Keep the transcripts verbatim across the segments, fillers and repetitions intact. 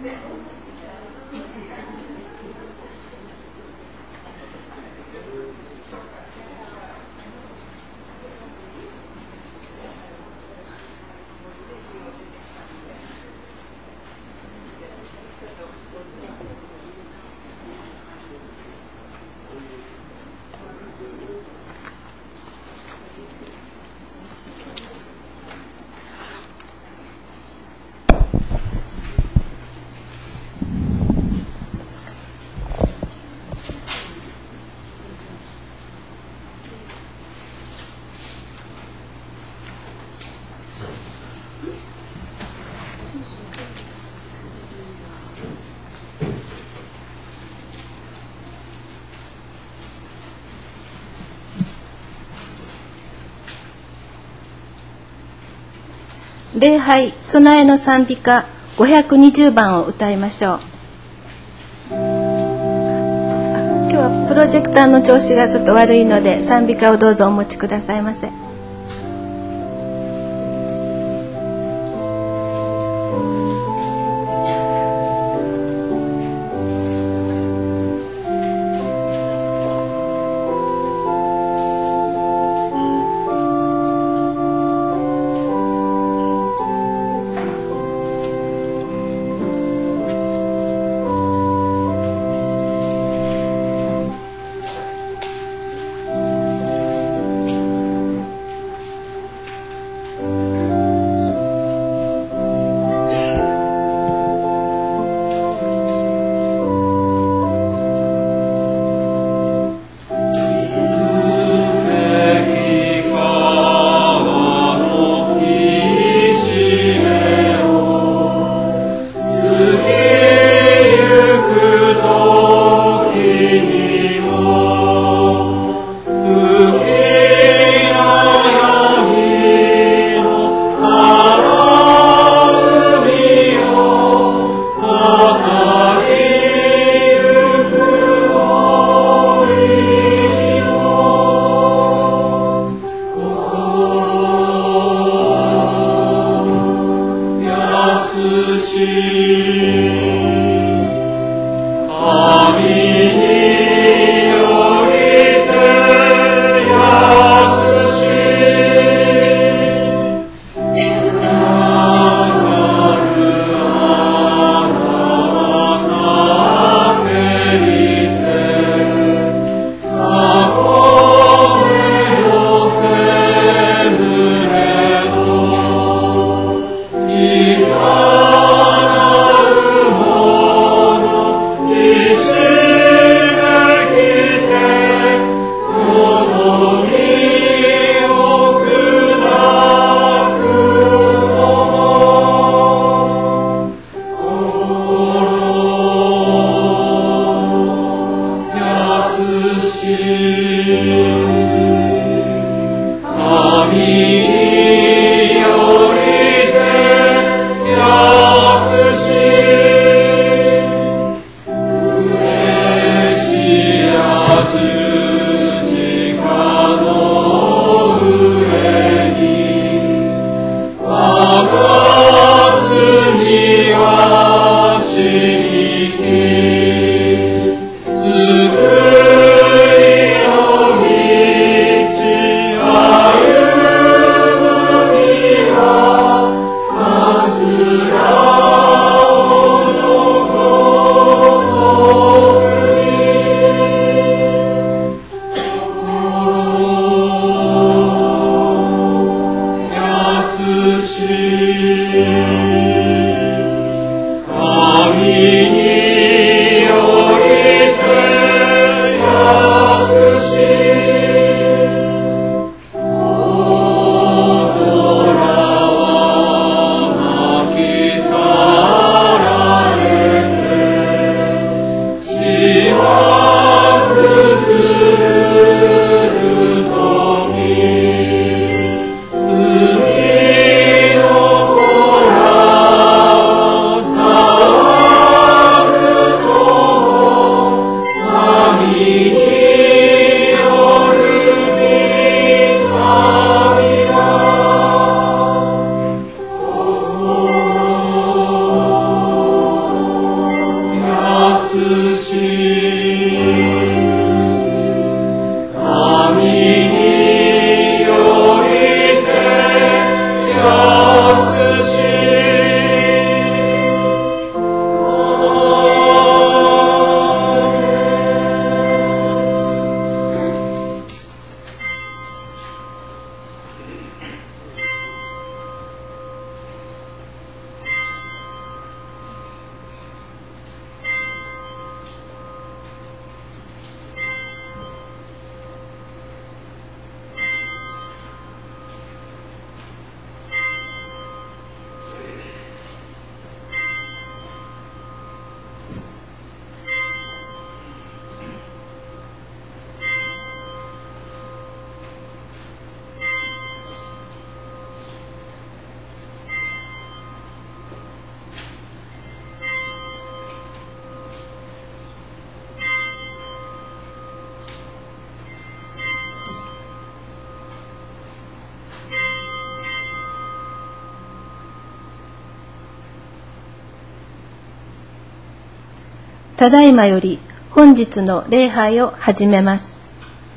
礼拝備えの賛美歌ごひゃくにじゅうばんを歌いましょう。今日はプロジェクターの調子がちょっと悪いので賛美歌をどうぞお持ちくださいませ。 Oh ただいまより本日の礼拝を始めます。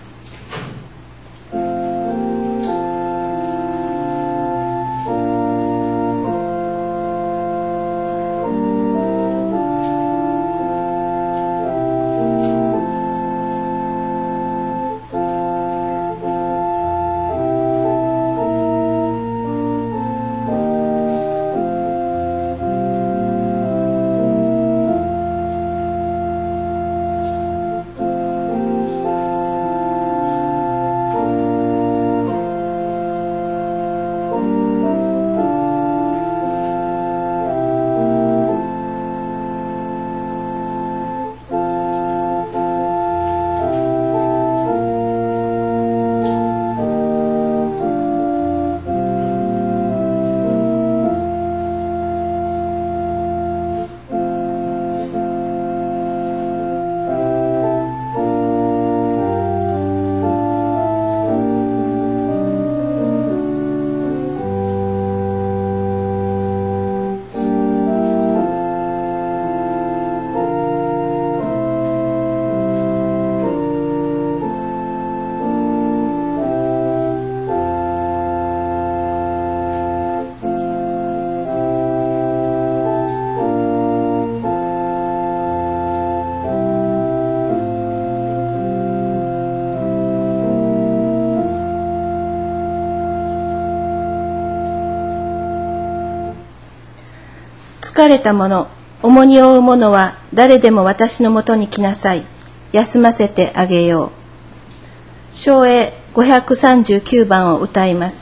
疲れた者、重荷を負う者は誰でも私のもとに来なさい。休ませてあげよう。唱詠ごひゃくさんじゅうきゅうばんを歌います。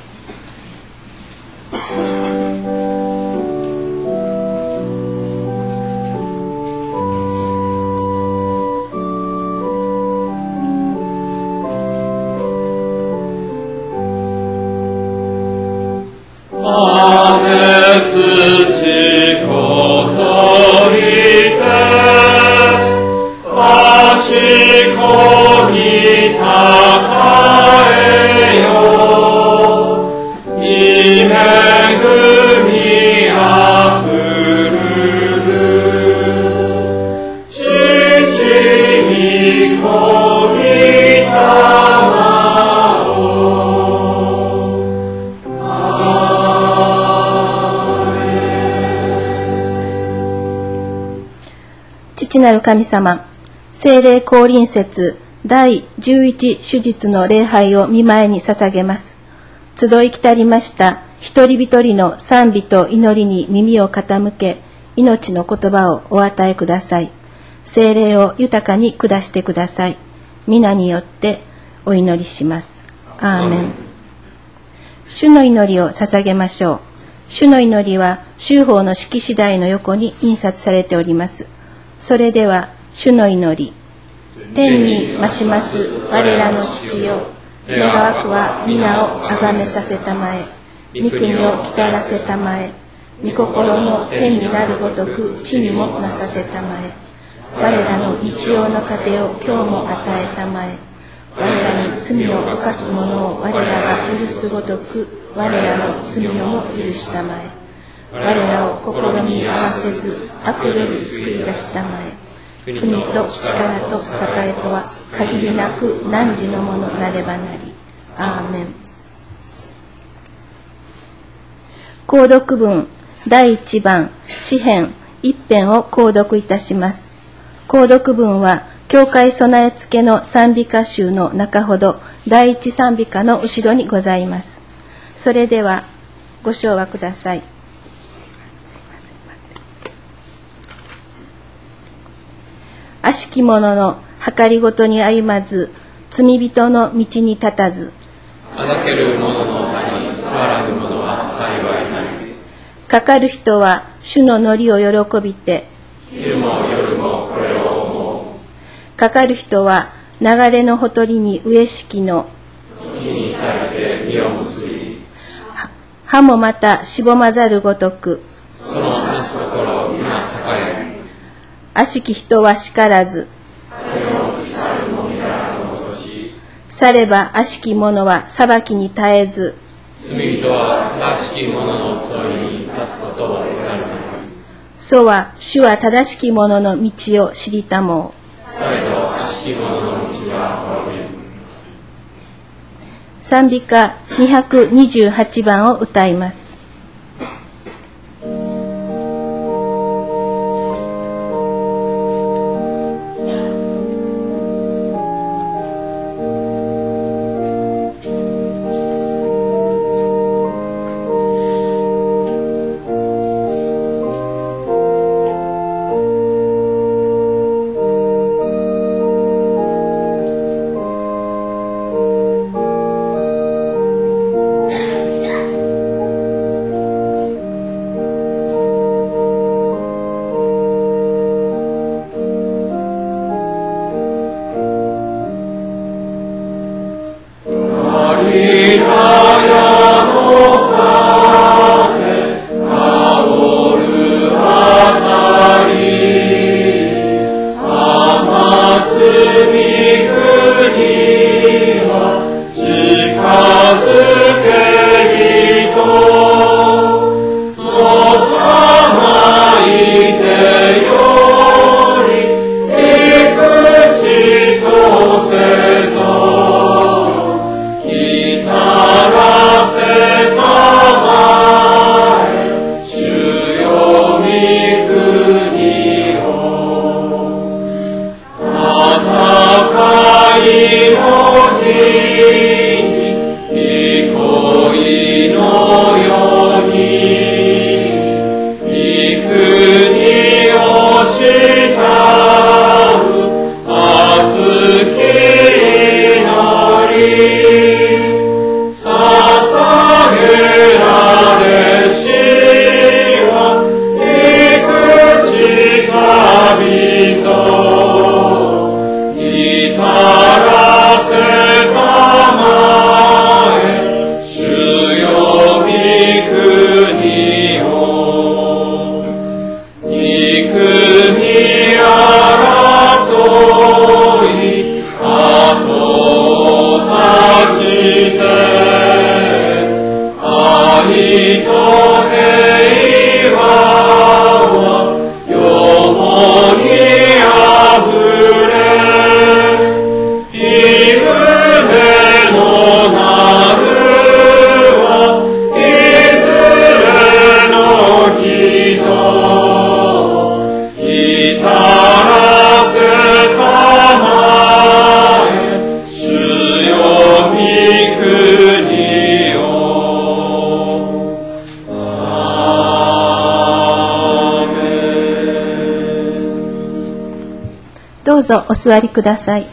父なる神様、聖霊降臨節第じゅういち手術の礼拝を御前に捧げます。集い来たりました一人一人の賛美と祈りに耳を傾け、命の言葉をお与えください。聖霊を豊かに下してください。皆によってお祈りします。アーメン。主の祈りを捧げましょう。主の祈りは修法の式次第の横に印刷されております。それでは主の祈り。天に増します我らの父よ、願わくは皆をあがめさせたまえ、御国をきたらせたまえ、御心の天になるごとく地にもなさせたまえ、我らの日曜の糧を今日も与えたまえ、我らに罪を犯す者を我らが許すごとく我らの罪をも許したまえ、我らを試みに合わせず悪より救い出したまえ、国と力と栄とは限りなく汝のものなればなり。アーメン。購読文だいいちばん詩編一編を購読いたします。購読文は教会備え付けの賛美歌集の中ほど第一賛美歌の後ろにございます。それではご唱和ください。悪しき者の計りごとに歩まず、罪人の道に立たず、あだける者の座に座らぬ者は幸いなり。かかる人は主の祈りを喜びて、昼も夜もこれを思う。かかる人は流れのほとりに飢えしきの、時に耐えて実を結び、葉もまたしぼまざるごとく、そのなすところ皆栄え。悪しき人は叱らず、されば悪しき者は裁きに絶えず、罪人は正しき者のそいに立つことを得られない。 そは主は正しき者の道を知りたもう。 されど悪しき者の道は滅びる。 賛美歌にひゃくにじゅうはちばんを歌います。どうぞお座りください。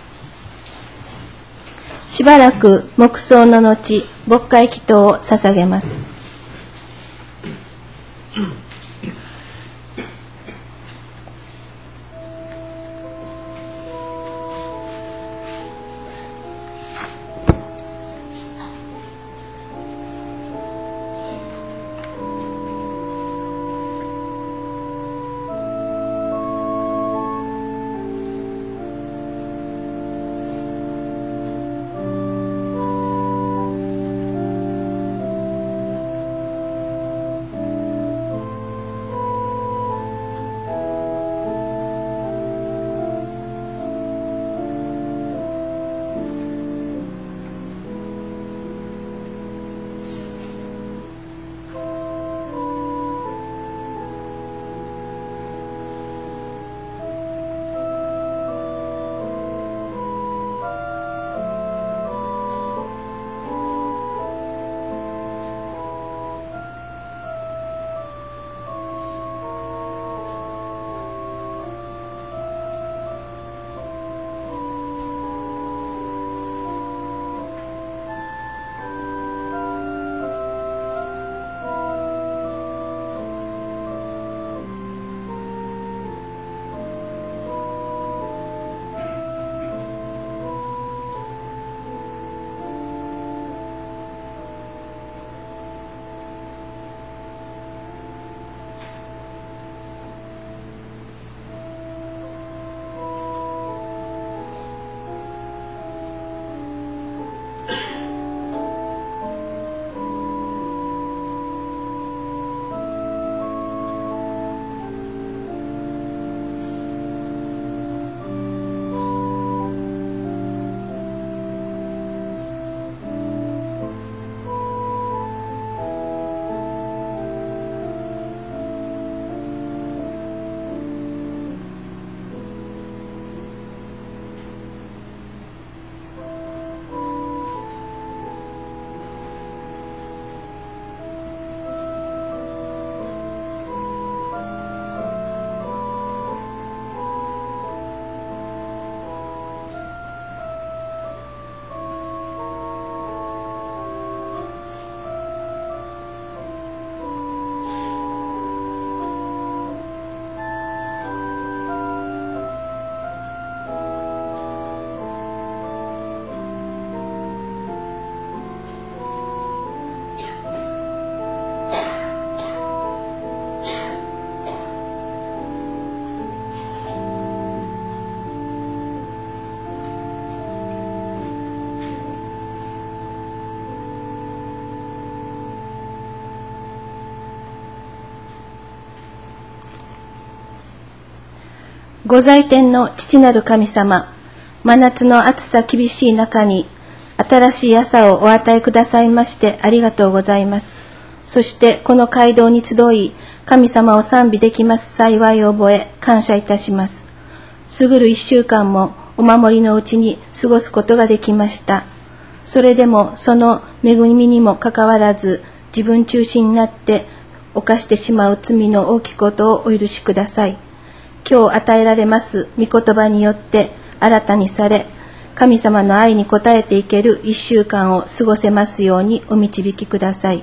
しばらく黙想の後、牧会祈祷を捧げます。 ご在天の父なる神様、真夏の暑さ厳しい中に新しい朝をお与えくださいましてありがとうございます。そしてこの街道に集い、神様を賛美できます幸いを覚え感謝いたします。過ぐる一週間もお守りのうちに過ごすことができました。それでもその恵みにもかかわらず、自分中心になって犯してしまう罪の大きいことをお許しください。今日与えられます御言葉によって新たにされ、神様の愛に応えていける一週間を過ごせますようにお導きください。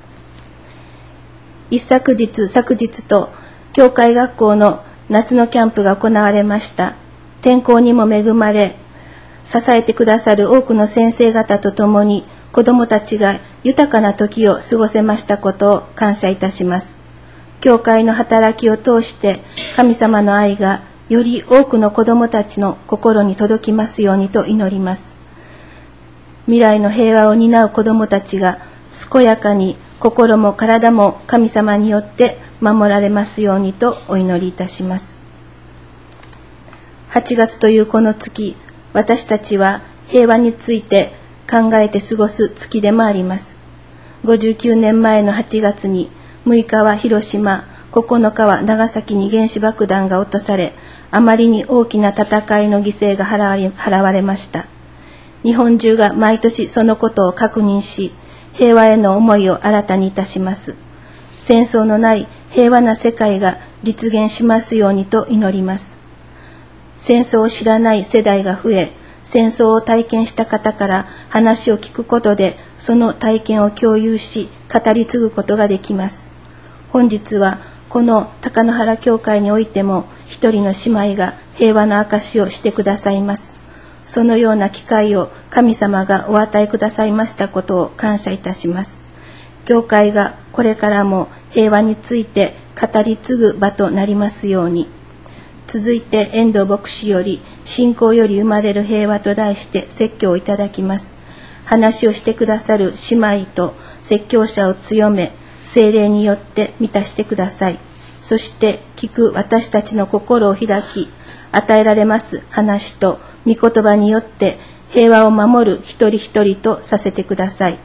一昨日、昨日と教会学校の夏のキャンプが行われました。天候にも恵まれ、支えてくださる多くの先生方と共に子どもたちが豊かな時を過ごせましたことを感謝いたします。教会の働きを通して神様の愛がより多くの子どもたちの心に届きますようにと祈ります。未来の平和を担う子どもたちが健やかに心も体も神様によって守られますようにとお祈りいたします。はちがつというこの月、私たちは平和について考えて過ごす月でもあります。ごじゅうきゅうねんまえのはちがつにむいかは広島、ここのかは長崎に原子爆弾が落とされ、あまりに大きな戦いの犠牲が払われ、払われました。日本中が毎年そのことを確認し、平和への思いを新たにいたします。戦争のない平和な世界が実現しますようにと祈ります。戦争を知らない世代が増え、戦争を体験した方から話を聞くことで、その体験を共有し、語り継ぐことができます。本日はこの高野原教会においても、一人の姉妹が平和の証をしてくださいます。そのような機会を神様がお与えくださいましたことを感謝いたします。教会がこれからも平和について語り継ぐ場となりますように。続いて遠藤牧師より信仰より生まれる平和と題して説教をいただきます。話をしてくださる姉妹と説教者を強め、聖霊によって満たしてください。そして聞く私たちの心を開き、与えられます話と御言葉によって平和を守る一人一人とさせてください。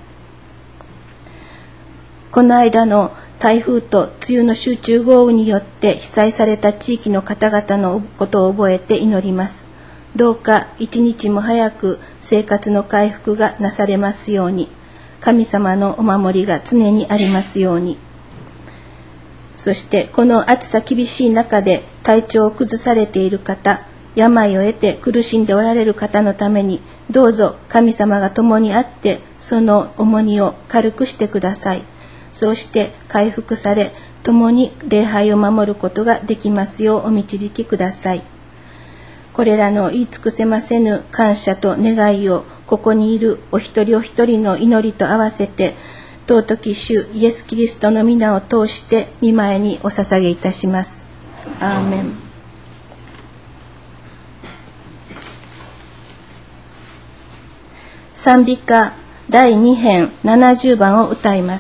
この間の台風と梅雨の集中豪雨によって被災された地域の方々のことを覚えて祈ります。どうか一日も早く生活の回復がなされますように、神様のお守りが常にありますように。そしてこの暑さ厳しい中で体調を崩されている方、病を得て苦しんでおられる方のために、どうぞ神様が共にあってその重荷を軽くしてください。そうして回復され、共に礼拝を守ることができますようお導きください。これらの言い尽くせませぬ感謝と願いを、ここにいるお一人お一人の祈りと合わせて、尊き主イエス・キリストの皆を通して御前にお捧げいたします。アーメン。賛美歌だいに編ななじゅうばんを歌います。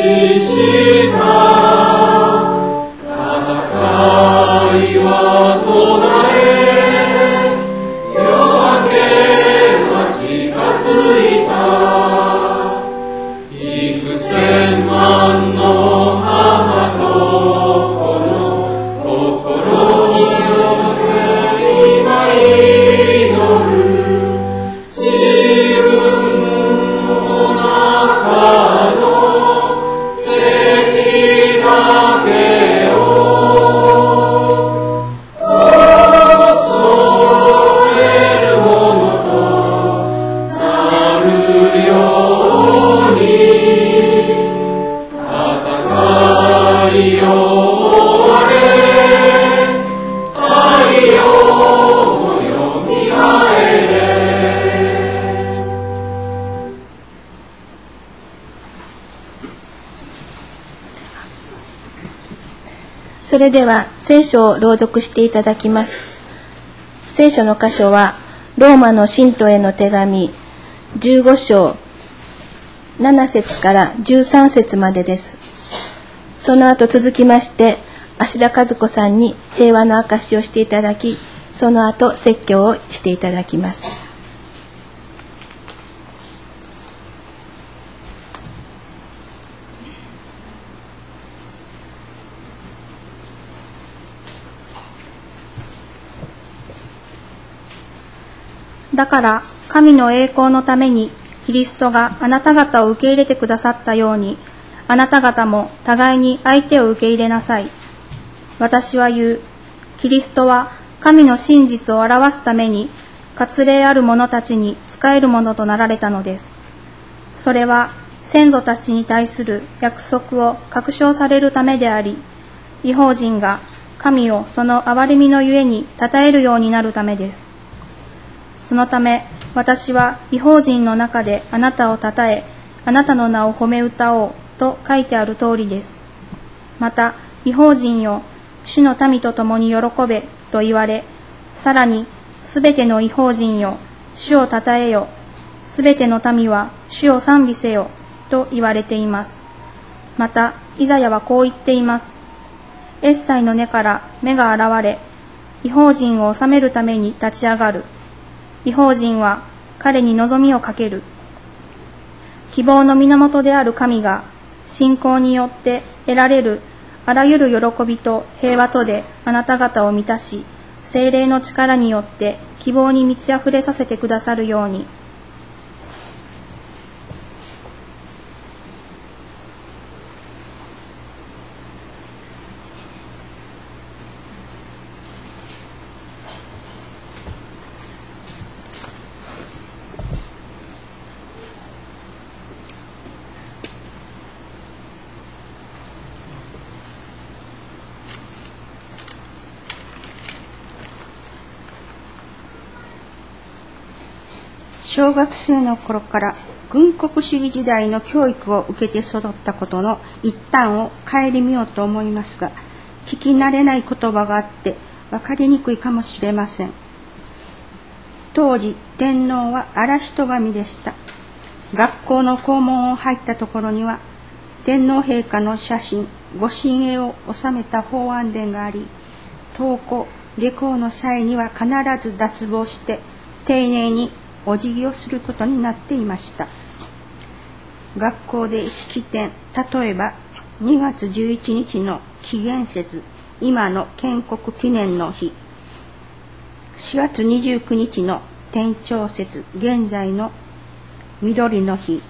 それでは聖書を朗読していただきます。聖書の箇所はローマの信徒への手紙じゅうご章なな節からじゅうさん節までです。その後続きまして芦田和子さんに平和の証しをしていただき、その後説教をしていただきます。 だから神の栄光のためにキリストがあなた方を受け入れてくださったように、あなた方も互いに相手を受け入れなさい。私は言う。キリストは神の真実を表すために割礼ある者たちに仕えるものとなられたのです。それは先祖たちに対する約束を確証されるためであり、異邦人が神をその憐れみのゆえに称えるようになるためです。そのため私は異邦人の中であなたを称え、あなたの名を褒め歌おうと書いてある通りです。また異邦人よ、主の民と共に喜べと言われ、さらにすべての異邦人よ、主を称えよ、すべての民は主を賛美せよと言われています。またイザヤはこう言っています。エッサイの根から芽が現れ、異邦人を治めるために立ち上がる。異邦人は彼に望みをかける。希望の源である神が信仰によって得られるあらゆる喜びと平和とであなた方を満たし、聖霊の力によって希望に満ち溢れさせてくださるように。 小学生の頃から軍国主義時代の教育を受けて育ったことの一端を顧みようと思いますが、聞き慣れない言葉があって分かりにくいかもしれません。当時天皇は嵐戸神でした。学校の校門を入ったところには天皇陛下の写真、ご神栄を収めた法案殿があり、登校下校の際には必ず脱帽して丁寧にお辞儀をすることになっていました。学校で式典、例えばにがつじゅういちにちの紀元節、今の建国記念の日、しがつにじゅうくにちの天長節、現在の緑の日、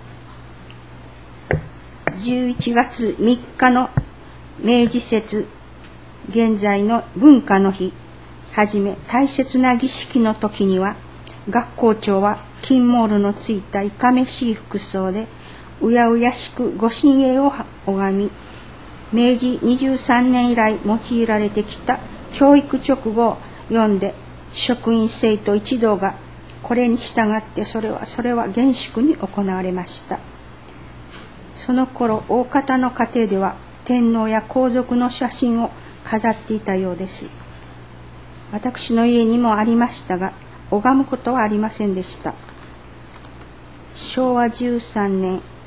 じゅういちがつみっかの明治節、現在の文化の日はじめ、大切な儀式の時には学校長は金モールのついたいかめしい服装でうやうやしくご神栄を拝み、めいじにじゅうさんねん以来用いられてきた教育勅語を読んで、職員生徒一同がこれに従ってそれはそれは厳粛に行われました。その頃大方の家庭では天皇や皇族の写真を飾っていたようです。私の家にもありましたが、拝むことはありませんでした。しょうわじゅうさんねん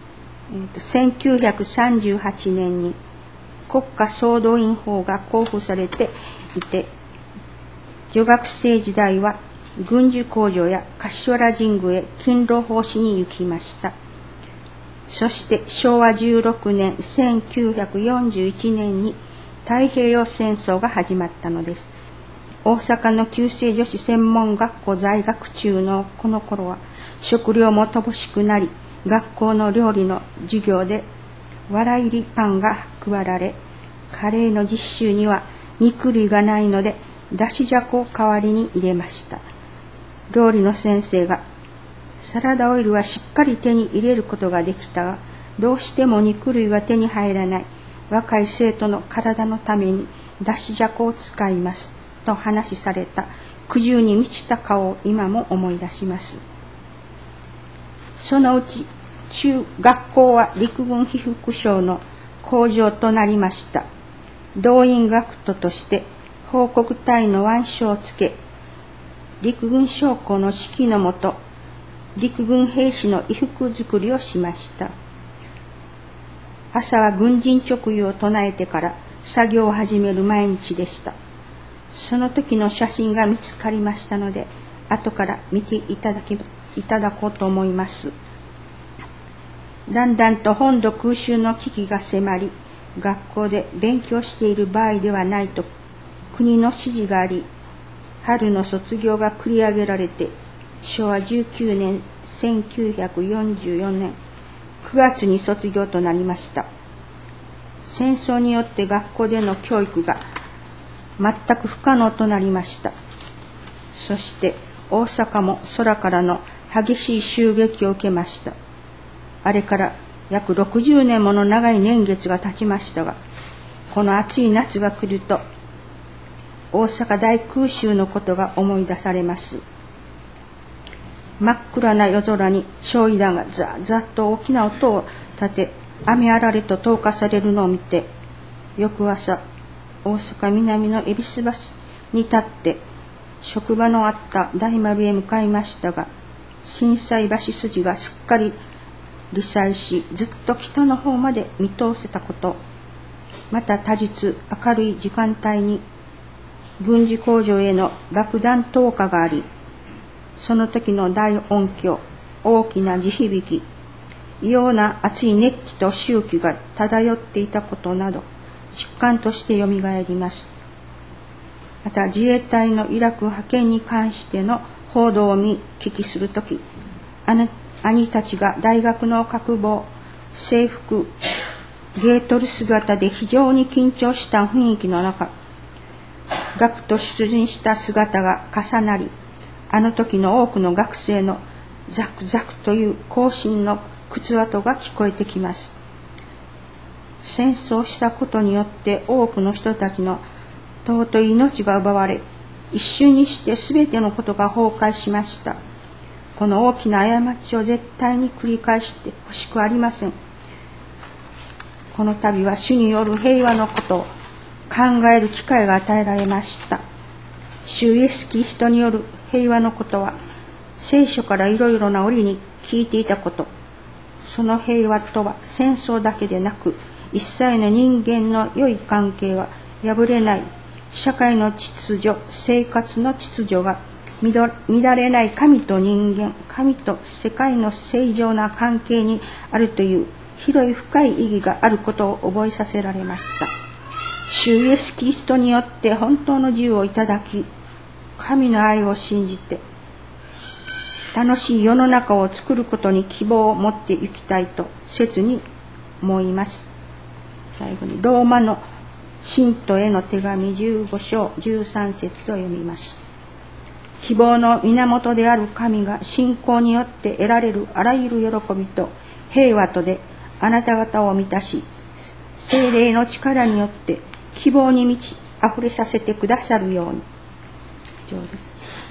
せんきゅうひゃくさんじゅうはちねんに国家総動員法が公布されていて、女学生時代は軍需工場や柏原神宮へ勤労奉仕に行きました。そしてしょうわじゅうろくねんせんきゅうひゃくよんじゅういちねんに太平洋戦争が始まったのです。大阪の旧制女子専門学校在学中のこの頃は、食料も乏しくなり、学校の料理の授業でわら入りパンが配られ、カレーの実習には肉類がないのでだしじゃこを代わりに入れました。料理の先生が、サラダオイルはしっかり手に入れることができたが、どうしても肉類は手に入らない。若い生徒の体のためにだしじゃこを使いますと話された苦渋に満ちた顔を今も思い出します。そのうち中学校は陸軍被服廠の工場となりました。動員学徒として報国隊の腕章をつけ、陸軍将校の指揮のもと、陸軍兵士の衣服作りをしました。朝は軍人直輸を唱えてから作業を始める毎日でした。その時の写真が見つかりましたので、後から見ていただき、いただこうと思います。だんだんと本土空襲の危機が迫り、学校で勉強している場合ではないと国の指示があり、春の卒業が繰り上げられて、しょうわじゅうきゅうねんせんきゅうひゃくよんじゅうよねんくがつに卒業となりました。戦争によって学校での教育が全く不可能となりました。そして大阪も空からの激しい襲撃を受けました。あれから約ろくじゅうねんもの長い年月が経ちましたが、この暑い夏が来ると大阪大空襲のことが思い出されます。真っ暗な夜空に焼夷弾がザーザーと大きな音を立て、雨あられと投下されるのを見て、翌朝大阪南の恵比寿橋に立って職場のあった大丸へ向かいましたが、心斎橋筋がすっかり離災し、ずっと北の方まで見通せたこと、また多日明るい時間帯に軍事工場への爆弾投下があり、その時の大音響、大きな地響き、異様な熱い熱気と周期が漂っていたことなど、実感としてよみがえります。また自衛隊のイラク派遣に関しての報道を見聞きするとき、兄たちが大学の角帽、制服、ゲートル姿で非常に緊張した雰囲気の中、学徒出陣した姿が重なり、あの時の多くの学生のザクザクという行進の靴跡が聞こえてきます。戦争したことによって多くの人たちの尊い命が奪われ、一瞬にして全てのことが崩壊しました。この大きな過ちを絶対に繰り返してほしくありません。この度は主による平和のことを考える機会が与えられました。主イエス・キリストによる平和のことは、聖書からいろいろな折に聞いていたこと、その平和とは戦争だけでなく、一切の人間の良い関係は破れない、社会の秩序、生活の秩序が乱れない神と人間、神と世界の正常な関係にあるという広い深い意義があることを覚えさせられました。主イエス・キリストによって本当の自由をいただき、神の愛を信じて楽しい世の中を作ることに希望を持っていきたいと切に思います。最後にローマの信徒への手紙じゅうごしょうじゅうさんせつを読みます。希望の源である神が信仰によって得られるあらゆる喜びと平和とであなた方を満たし、聖霊の力によって希望に満ち溢れさせてくださるように。以上です。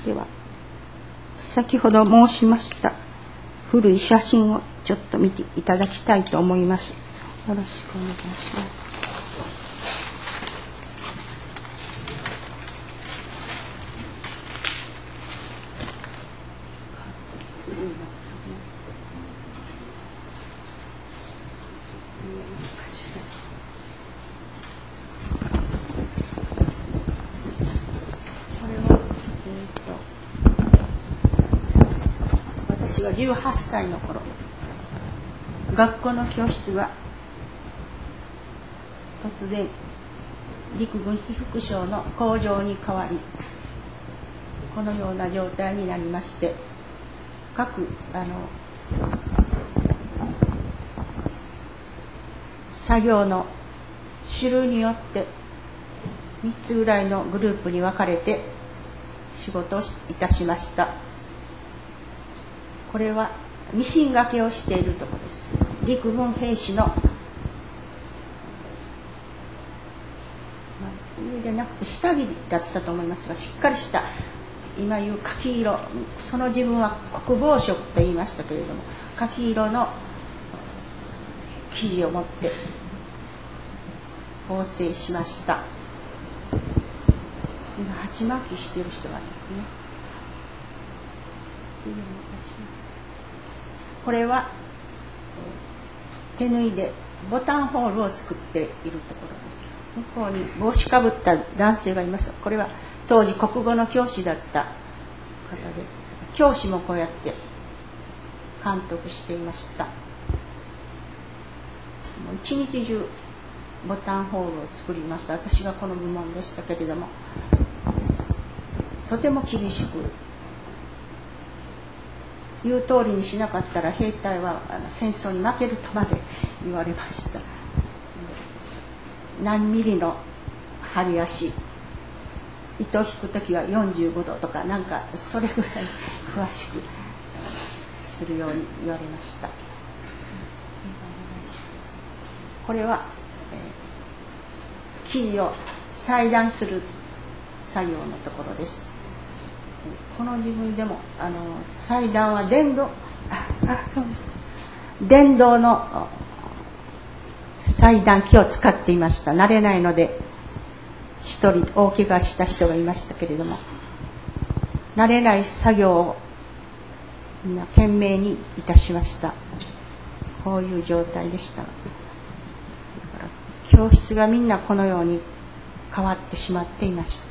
では先ほど申しました古い写真をちょっと見ていただきたいと思います。よろしくお願いします。 がじゅうはっさいの頃、学校の教室が突然陸軍被服廠の工場に変わり、このような状態になりまして、各あの作業の種類によってみっつぐらいのグループに分かれて仕事をいたしました。これはミシン掛けをしているところです。陸軍兵士の、まあ、上でなくて下着だったと思いますが、しっかりした今いう柿色、その自分は国防色と言いましたけれども、柿色の生地を持って縫製しました。今鉢巻きしている人がいますね。これは手縫いでボタンホールを作っているところです。向こうに帽子かぶった男性がいます。これは当時国語の教師だった方で、教師もこうやって監督していました。もう一日中ボタンホールを作りました。私がこの部門でしたけれども、とても厳しく、言う通りにしなかったら兵隊はあの戦争に負けるとまで言われました。何ミリの針足、糸を引くときはよんじゅうごどとか、なんかそれぐらい詳しくするように言われました。これは、えー、生地を裁断する作業のところです。この自分でもあの裁断は電動、ああそうです電動の裁断機を使っていました。慣れないので一人大怪我した人がいましたけれども、慣れない作業をみんな懸命にいたしました。こういう状態でした。だから教室がみんなこのように変わってしまっていました。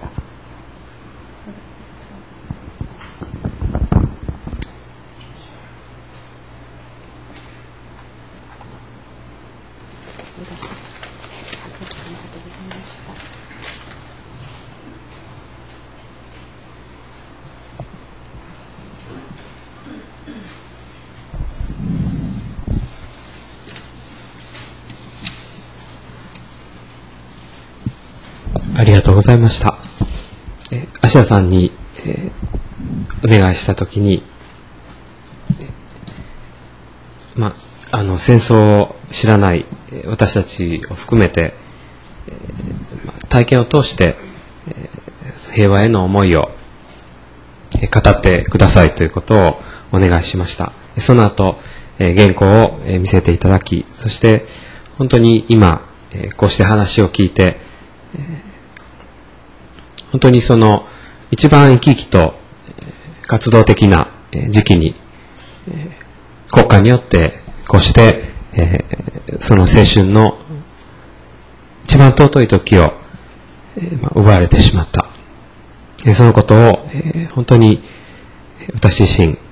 ありがとうございました。えー、芦田さんに、えー、お願いしたときに、えー、まあ、あの戦争を知らない私たちを含めて、えーまあ、体験を通して、えー、平和への思いを、えー、語ってくださいということをお願いしました。その後、えー、原稿を、えー、見せていただき、そして本当に今、えー、こうして話を聞いて、えー本当にその一番生き生きと活動的な時期に国家によってこうしてその青春の一番尊い時を奪われてしまった。そのことを本当に私自身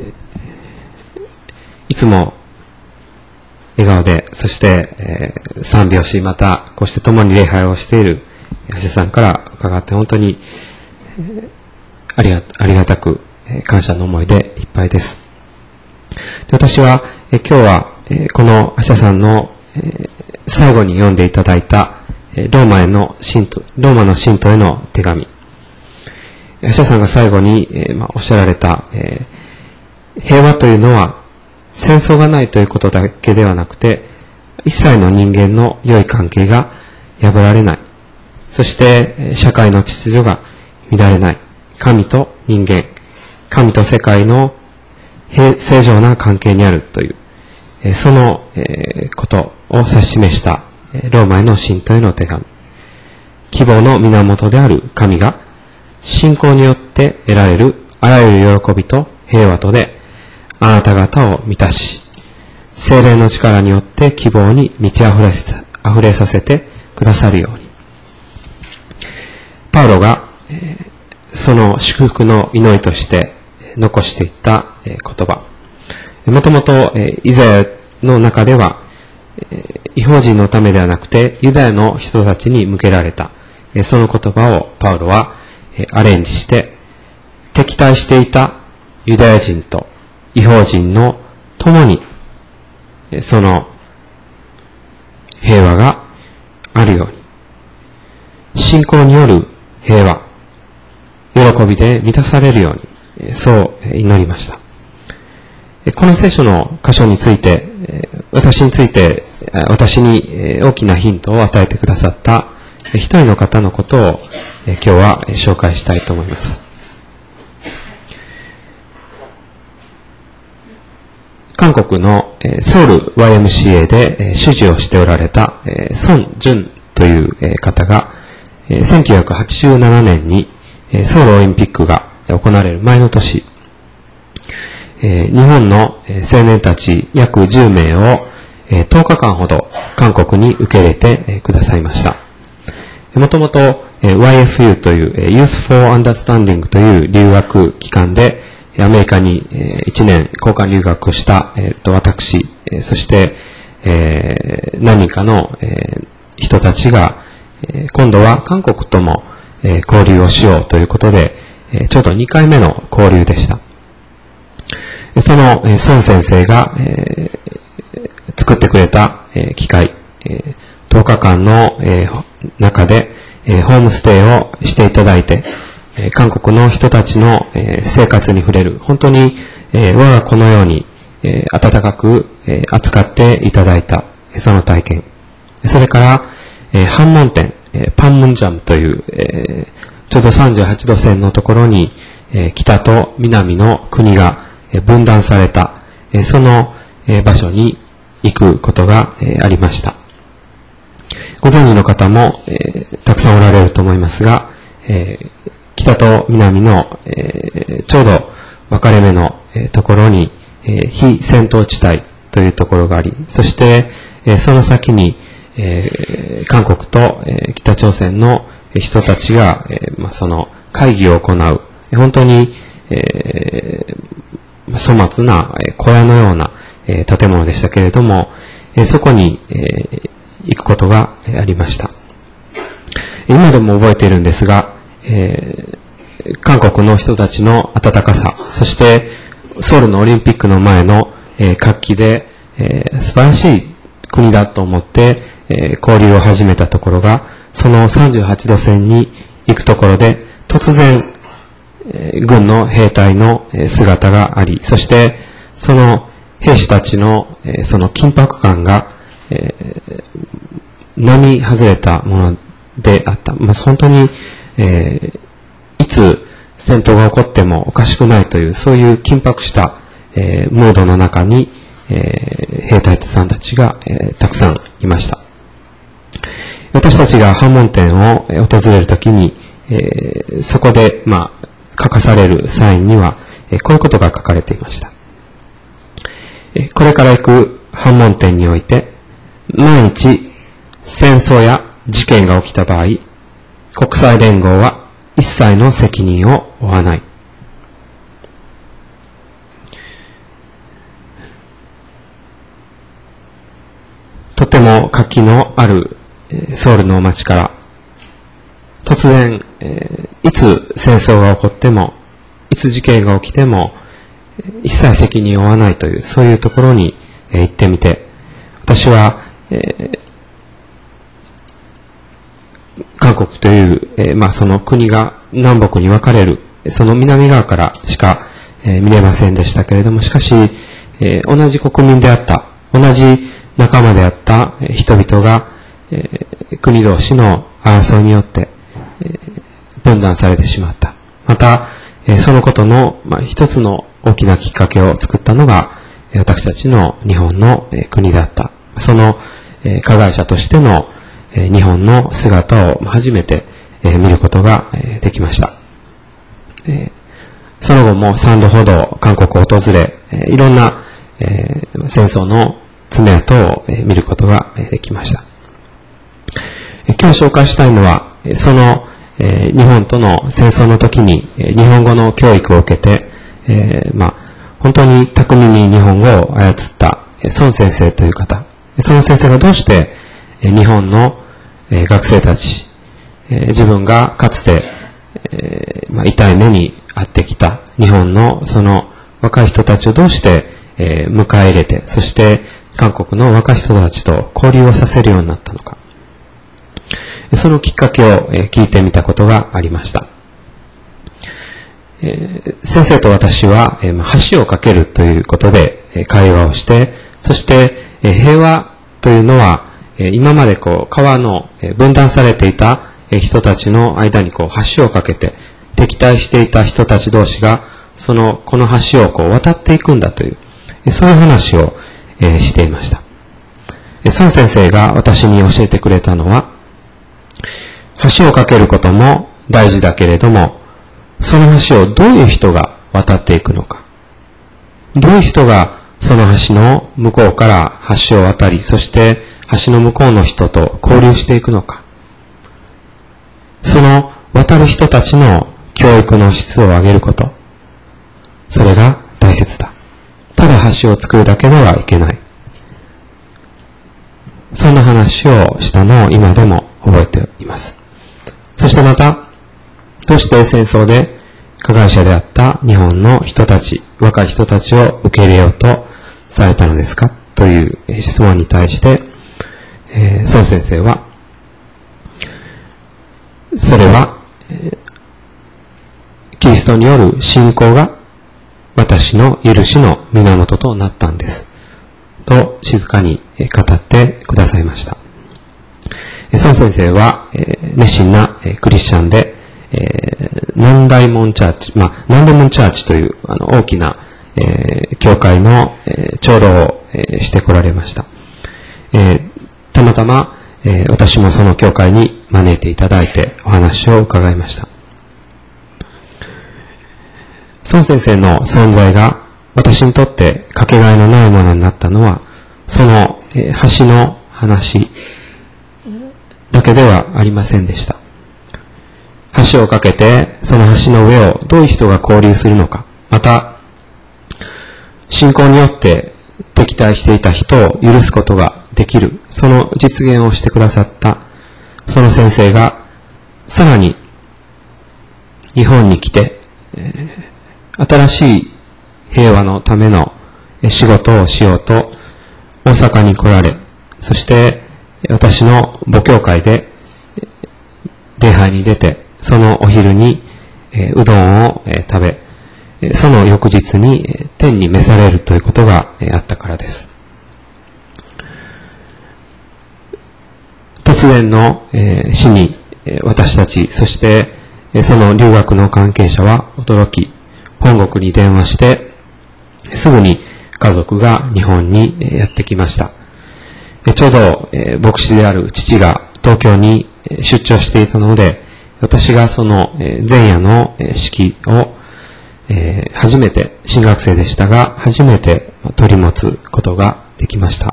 いつも笑顔で、そして賛美をし、またこうして共に礼拝をしている橋田さんから伺って本当にありが、ありがたく感謝の思いでいっぱいです。で、私はえ今日はこの橋田さんの最後に読んでいただいたローマへの信徒、ローマの信徒への手紙、橋田さんが最後にまあおっしゃられた平和というのは戦争がないということだけではなくて、一切の人間の良い関係が破られない、そして社会の秩序が乱れない、神と人間、神と世界の正常な関係にあるという、そのことを指し示したローマへの信徒への手紙。希望の源である神が信仰によって得られるあらゆる喜びと平和とであなた方を満たし、聖霊の力によって希望に満ち溢れさ、溢れさせてくださるように。パウロが、えー、その祝福の祈りとして残していった、えー、言葉。 もともとイザヤの中では、異邦人のためではなくてユダヤの人たちに向けられた、その言葉をパウロはアレンジして、敵対していたユダヤ人と異邦人の共にその平和があるように、信仰による平和、喜びで満たされるように、そう祈りました。この聖書の箇所について、私について、私に大きなヒントを与えてくださった一人の方のことを今日は紹介したいと思います。韓国のソウル ワイエムシーエー で主事をしておられたソン・ジュンという方がせんきゅうひゃくはちじゅうななねんにソウルオリンピックが行われる前の年、日本の青年たち約じゅうめいをとおかかんほど韓国に受け入れてくださいました。もともと ワイエフユー という Youth for Understanding という留学機関でアメリカにいちねん交換留学をした私、そして何人かの人たちが今度は韓国とも交流をしようということで、ちょうどにかいめの交流でした。その孫先生が作ってくれた機会、とおかかんの中でホームステイをしていただいて、韓国の人たちの生活に触れる、本当に我が子のように温かく扱っていただいたその体験、それから反門店パンムンジャムというちょうどさんじゅうはちど線のところに北と南の国が分断されたその場所に行くことがありました。ご存知の方もたくさんおられると思いますが、北と南のちょうど分かれ目のところに非戦闘地帯というところがあり、そしてその先に韓国と北朝鮮の人たちがその会議を行う、本当に粗末な小屋のような建物でしたけれども、そこに行くことがありました。今でも覚えているんですが、韓国の人たちの温かさ、そしてソウルのオリンピックの前の活気で素晴らしい国だと思って交流を始めたところが、そのさんじゅうはちど線に行くところで突然軍の兵隊の姿があり、そしてその兵士たちのその緊迫感が並外れたものであった。まあ、本当に、えー、いつ戦闘が起こってもおかしくないという、そういう緊迫した、えー、ムードの中に、えー、兵隊さんたちが、えー、たくさんいました。私たちが反門店を訪れるときに、えー、そこで、まあ、書かされるサインには、えー、こういうことが書かれていました。えー、これから行く反門店において、万一戦争や事件が起きた場合、国際連合は一切の責任を負わない。とても活気のあるソウルの街から突然、えー、いつ戦争が起こっても、いつ事件が起きても一切責任を負わないという、そういうところに、えー、行ってみて、私は、えー、韓国という、えーまあ、その国が南北に分かれるその南側からしか、えー、見れませんでしたけれども、しかし、えー、同じ国民であった、同じ仲間であった人々が、えー、国同士の争いによって、えー、分断されてしまった。また、えー、そのことの、まあ、一つの大きなきっかけを作ったのが、私たちの日本の、えー、国であった。その、えー、加害者としての、えー、日本の姿を初めて、えー、見ることが、えー、できました。えー、その後もさんどほど韓国を訪れ、えー、いろんな、えー、戦争の爪痕を、えー、見ることが、えー、できました。えー、今日紹介したいのは、その、えー、日本との戦争の時に、えー、日本語の教育を受けて、えー、まあ本当に巧みに日本語を操った孫先生という方、その先生がどうして日本の学生たち、自分がかつて痛い目に遭ってきた日本のその若い人たちをどうして迎え入れて、そして韓国の若い人たちと交流をさせるようになったのか、そのきっかけを聞いてみたことがありました。先生と私は橋を架けるということで会話をして、そして平和というのは今までこう川の分断されていた人たちの間にこう橋を架けて敵対していた人たち同士がそのこの橋をこう渡っていくんだという、そういう話をしていました。孫先生が私に教えてくれたのは、橋を架けることも大事だけれども、その橋をどういう人が渡っていくのか、どういう人がその橋の向こうから橋を渡り、そして橋の向こうの人と交流していくのか、その渡る人たちの教育の質を上げること、それが大切だ。ただ橋を作るだけではいけない。そんな話をしたのを今でも覚えています。そしてまた、どうして戦争で加害者であった日本の人たち、若い人たちを受け入れようとされたのですかという質問に対して、えー、孫先生は、それは、えー、キリストによる信仰が私の許しの源となったんです。と静かに語ってくださいました。孫先生は、えー、熱心なクリスチャンで、えー、南大門チャーチ、まあ、南大門チャーチというあの大きな、えー、教会の、えー、長老を、えー、してこられました。えー、たまたま、えー、私もその教会に招いていただいてお話を伺いました。孫先生の存在が私にとってかけがえのないものになったのは、その、えー、橋の話だけではありませんでした。橋を架けて、その橋の上をどういう人が交流するのか、また、信仰によって敵対していた人を許すことができる、その実現をしてくださった、その先生が、さらに、日本に来て、えー、新しい平和のための仕事をしようと、大阪に来られ、そして、私の母教会で、礼拝に出て、そのお昼に、えー、うどんを、えー、食べ、えー、その翌日に、えー、天に召されるということが、えー、あったからです。突然の、えー、死に、えー、私たち、そして、えー、その留学の関係者は驚き、本国に電話して、すぐに家族が日本に、えー、やってきました。えー、ちょうど、えー、牧師である父が東京に出張していたので、私がその前夜の式を初めて、新学生でしたが、初めて取り持つことができました。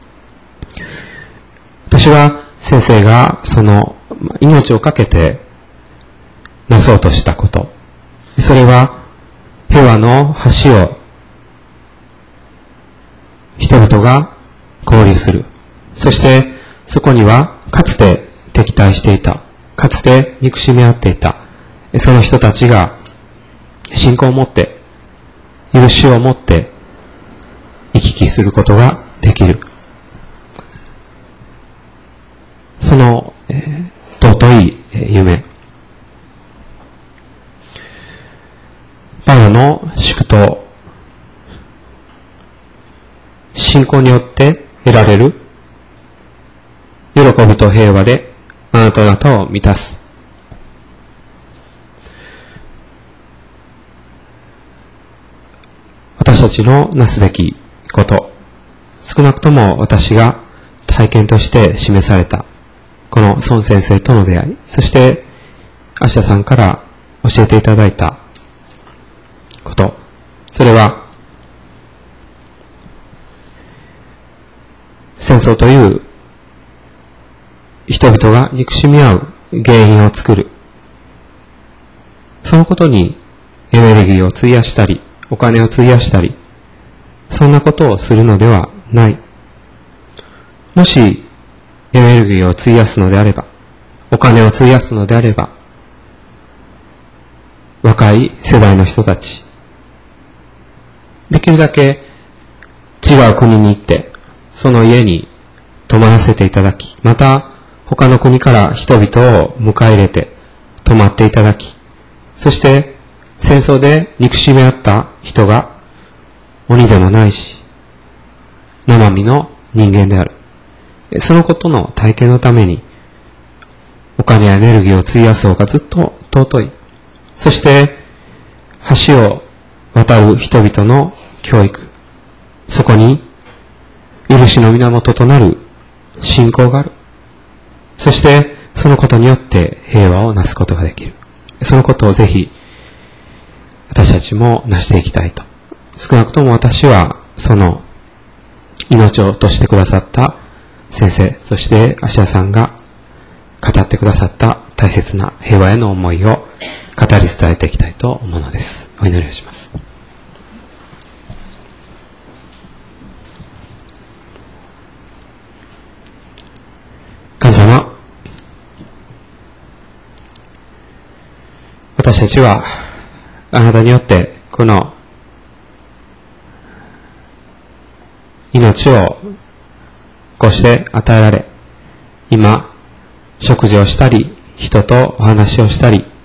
私は先生がその命を懸けてなそうとしたこと、それは平和の橋を人々が交流する。そしてそこにはかつて敵対していた、かつて憎しみ合っていた、その人たちが信仰を持って、許しを持って行き来することができる。その、えー、尊い夢。パウロの祝祷、信仰によって得られる喜びと平和であなた方を満たす。私たちのなすべきこと、少なくとも私が体験として示されたこの孫先生との出会い、そしてアシャさんから教えていただいたこと、それは戦争という人々が憎しみ合う原因を作る。そのことにエネルギーを費やしたり、お金を費やしたり、 そんなことをするのではない。もしエネルギーを費やすのであれば、お金を費やすのであれば、若い世代の人たち、できるだけ違う国に行って、その家に泊まらせていただき、また他の国から人々を迎え入れて泊まっていただき、そして戦争で憎しみ合った人が鬼でもないし、生身の人間である。そのことの体験のために、お金やエネルギーを費やす方がずっと尊い。そして、橋を渡る人々の教育。そこに、許しの源となる信仰がある。そして、そのことによって平和をなすことができる。そのことをぜひ、私たちも成していきたいと。少なくとも私は、その、命を落としてくださった先生、そして芦屋さんが語ってくださった大切な平和への思いを語り伝えていきたいと思うのです。お祈りをします。神様、私たちはあなたによってこの命をこうして与えられ、今食事をしたり、人とお話をしたり、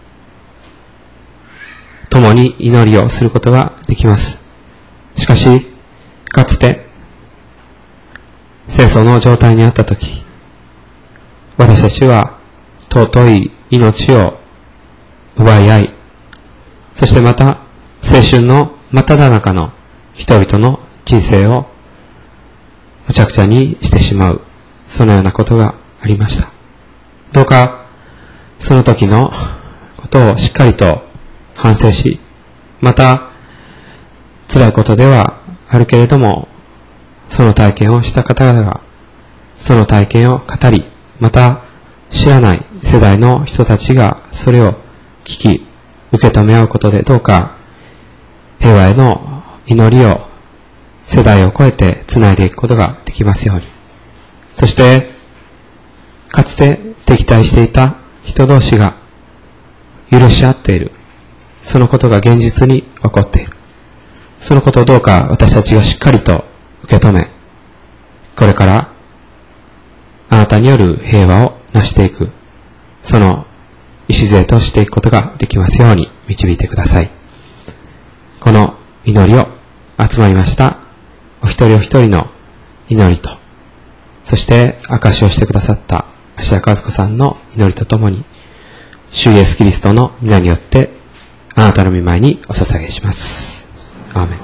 共に祈りをすることができます。しかし、かつて戦争の状態にあったとき、私たちは尊い命を奪い合い、そしてまた青春の真っ只中の人々の人生をむちゃくちゃにしてしまう、そのようなことがありました。どうかその時のことをしっかりと反省し、また辛いことではあるけれども、その体験をした方々がその体験を語り、また知らない世代の人たちがそれを聞き受け止め合うことで、どうか平和への祈りを世代を超えてつないでいくことができますように。そしてかつて敵対していた人同士が許し合っている、そのことが現実に起こっている。そのことをどうか私たちがしっかりと受け止め、これからあなたによる平和を成していく、その礎としていくことができますように導いてください。この祈りを集まりましたお一人お一人の祈りと、そして証しをしてくださった芦屋和子さんの祈りとともに、主イエスキリストの皆によってあなたの御前にお捧げします。アーメン。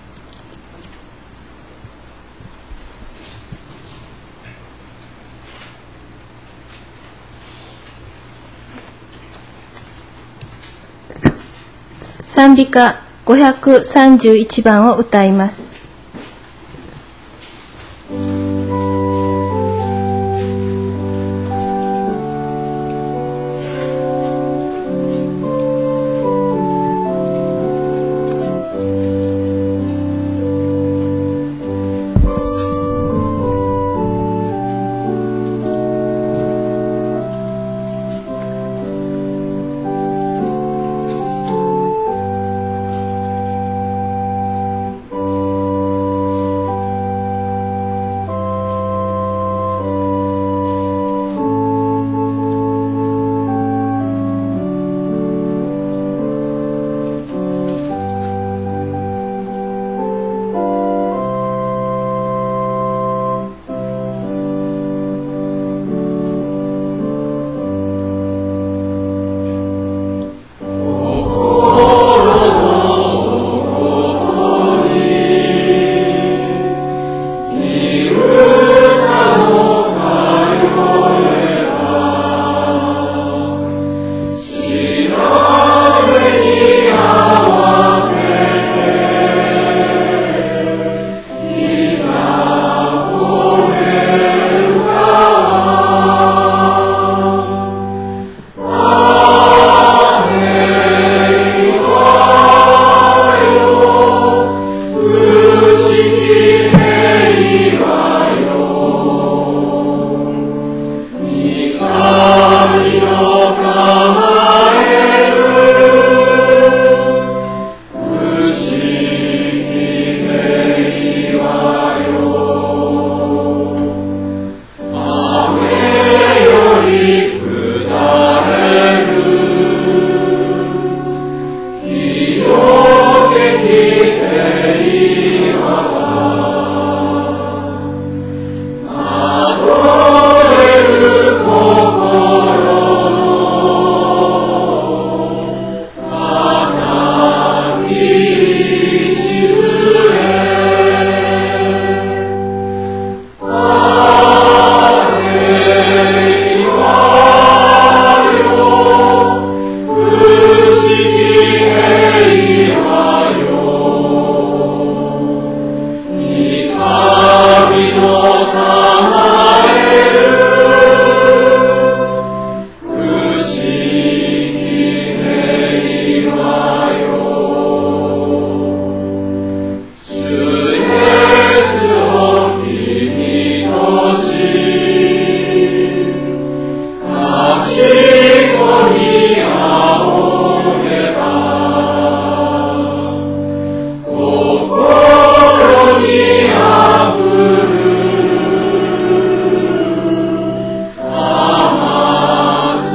賛美歌ごひゃくさんじゅういちばんを歌います。 「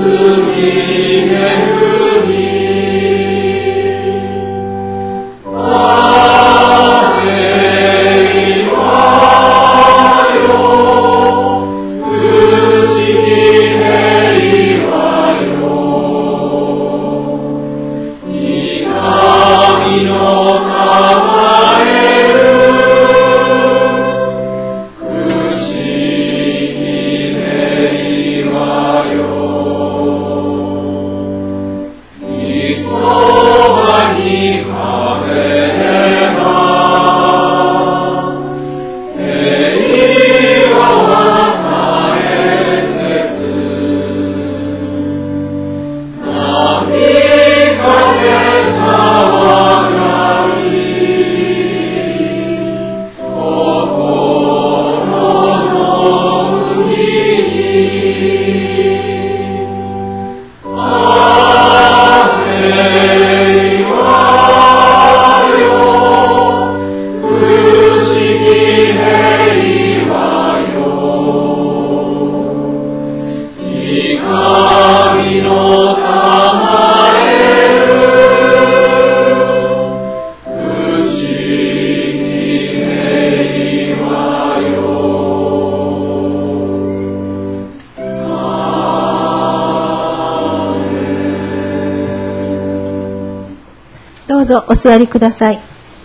どうぞお座りください。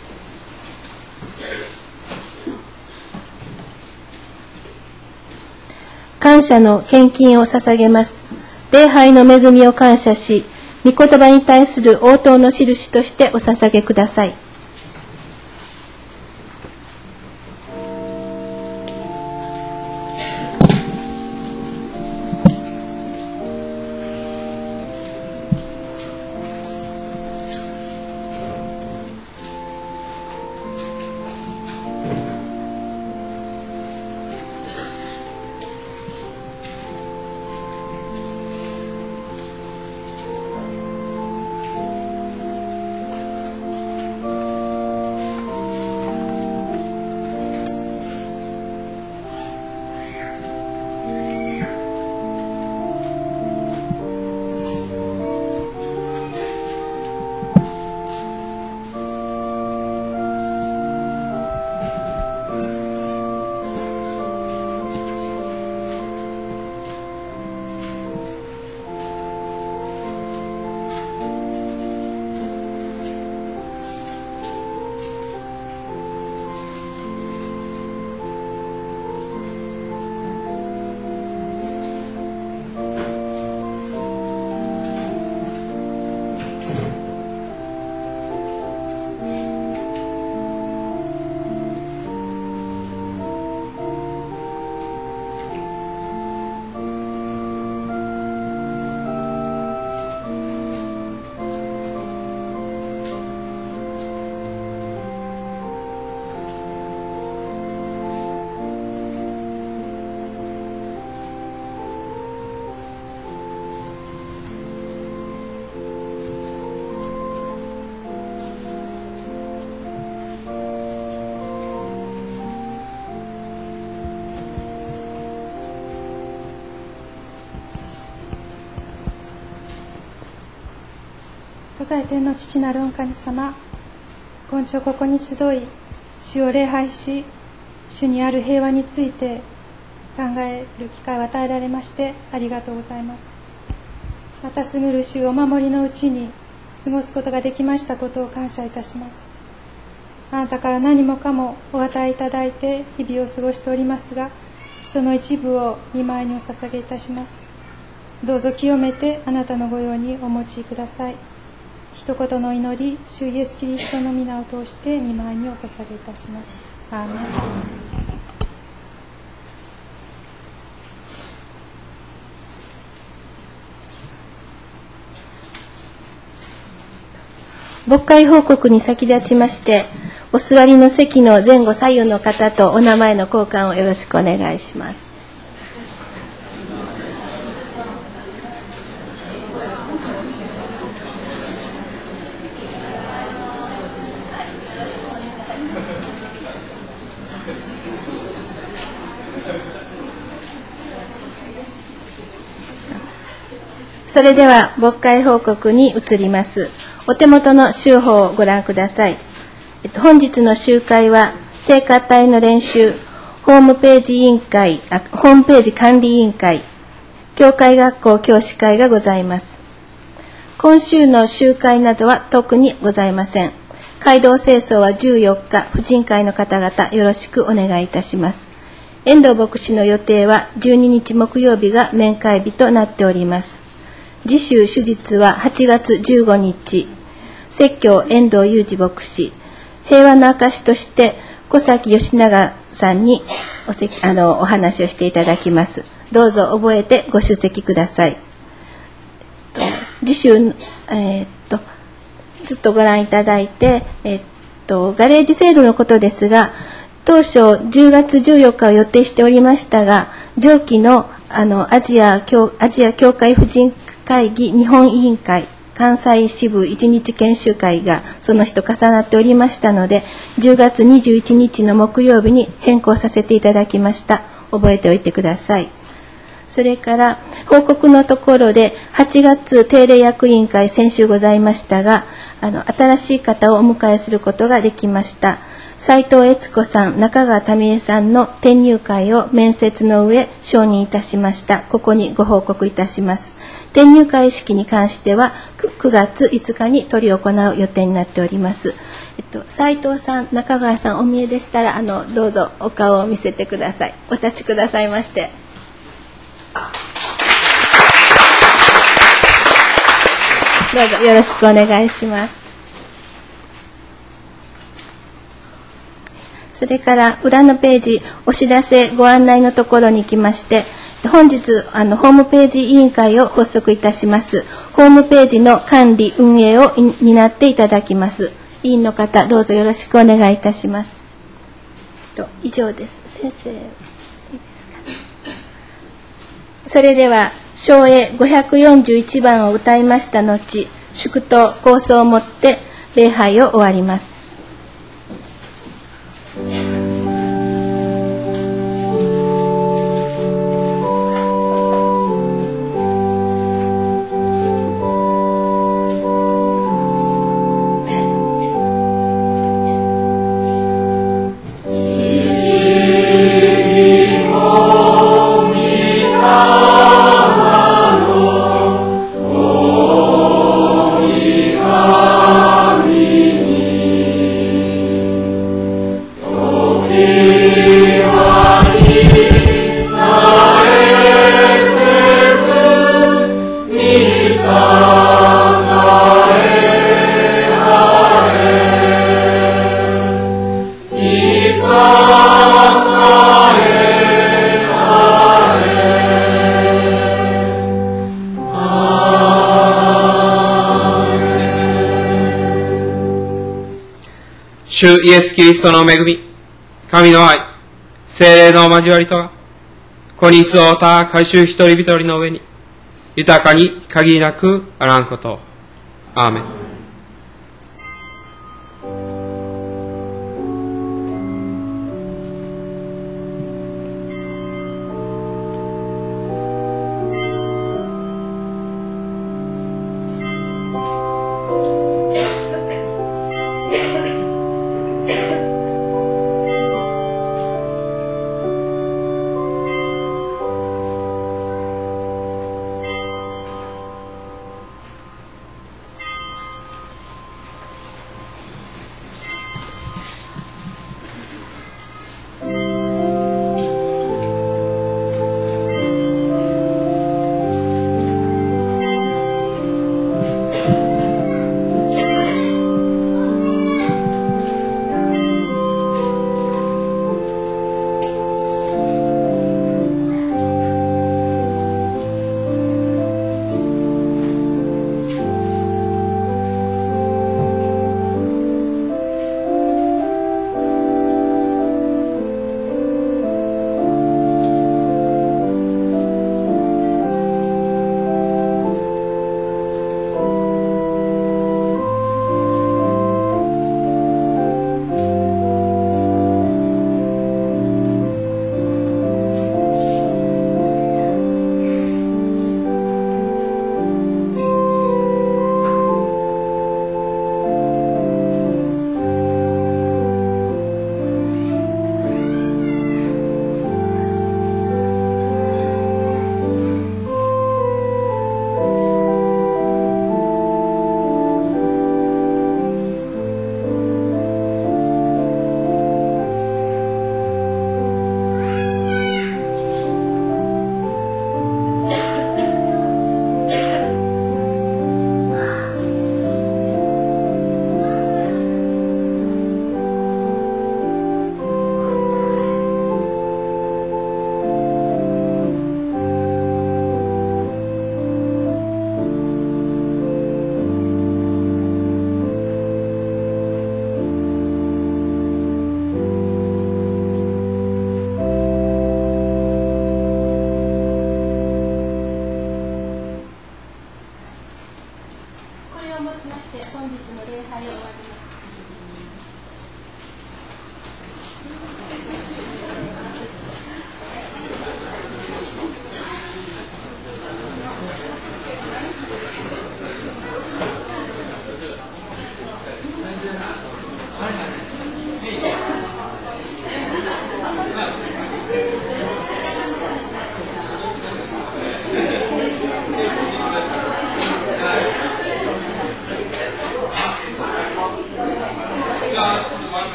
感謝の献金を捧げます。礼拝の恵みを感謝し、御言葉に対する応答の印としてお捧げください。 ご在天の父なる御神様、今朝ここに集い、主を礼拝し、主にある平和について考える機会を与えられましてありがとうございます。またすぐる主をお守りのうちに過ごすことができましたことを感謝いたします。あなたから何もかもお与えいただいて日々を過ごしておりますが、その一部を御前にお捧げいたします。どうぞ清めてあなたの御用にお持ちください。一言の祈り、主イエスキリストの皆を通して御前にお捧げいたします。アーメン。 牧会報告に先立ちまして、お座りの席の前後左右の方とお名前の交換をよろしくお願いします。 それでは牧会報告に移ります。お手元の週報をご覧ください。本日の集会は聖歌隊の練習、ホームページ委員会、あホームページ管理委員会、教会学校教師会がございます。今週の集会などは特にございません。街道清掃はじゅうよっか、婦人会の方々よろしくお願いいたします。遠藤牧師の予定はじゅうににち木曜日が面会日となっております。次週手術ははちがつじゅうごにち、説教遠藤裕二牧師、平和の証として小崎義長さんに お, せあのお話をしていただきます。どうぞ覚えてご出席ください。次週、えー、っとずっとご覧いただいて、えー、っとガレージセールのことですが、当初じゅうがつじゅうよっかを予定しておりましたが、上記のあのアジア教アジア教会婦人会議日本委員会関西支部一日研修会がその日と重なっておりましたので、じゅうがつにじゅういちにちの木曜日に変更させていただきました。覚えておいてください。それから報告のところではちがつ定例役員会先週ございましたが、あの新しい方をお迎えすることができました。斉藤悦子さん、中川民恵さんの転入会を面接の上承認いたしました。ここにご報告いたします。転入会式に関してはくがついつかに執り行う予定になっております。えっと、斉藤さん、中川さんお見えでしたらあのどうぞお顔を見せてください。お立ちくださいまして。どうぞよろしくお願いします。それから裏のページお知らせご案内のところに行きまして、本日あのホームページ委員会を発足いたします。ホームページの管理運営を担っていただきます。委員の方どうぞよろしくお願いいたします。と以上です。先生いいですか。それでは唱詠ごひゃくよんじゅういちばんを歌いました後、祝祷構想をもって礼拝を終わります。 主イエス・キリストの恵み、神の愛、聖霊の交わりとは、子に集うた改宗一人一人の上に、豊かに限りなくあらんこと。アーメン。 して本日の礼拝を終わります。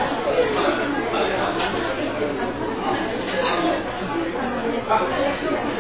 Thank you.